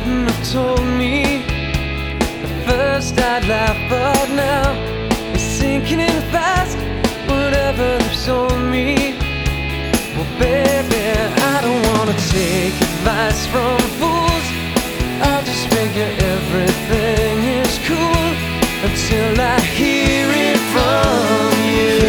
wouldn't have told me. At first I'd laugh, but now it's sinking in fast. Whatever they've sold me. Well, baby, I don't wanna take advice from fools. I'll just figure everything is cool until I hear it from you.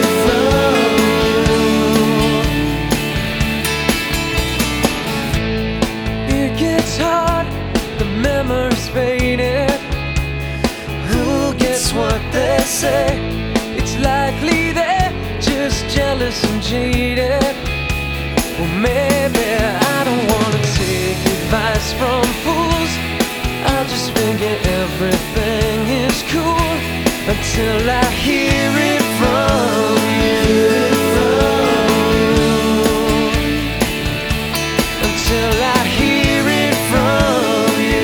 It gets hard, the memories faded. Who gets what they say? It's likely they're just jealous and jaded. Well, maybe I don't wanna take advice from fools. I'll just figure everything is cool until I hear it from you. Until I hear it from you.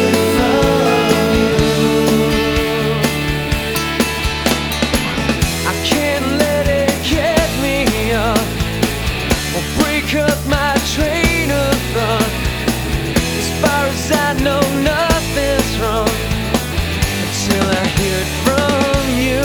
I can't let it get me up or break up my train of thought. As far as I know, nothing's wrong until I hear it from you.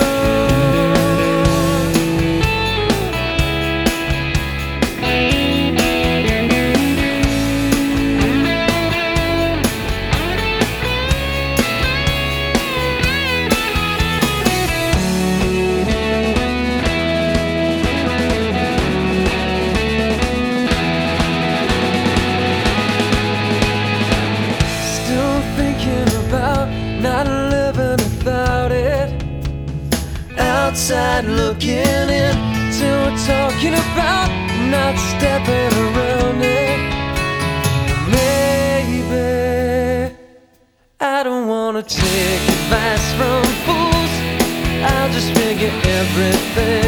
Still thinking about not living without it. Outside looking in, till we're talking about not stepping around it. Maybe I don't wanna take advice from fools. I'll just figure everything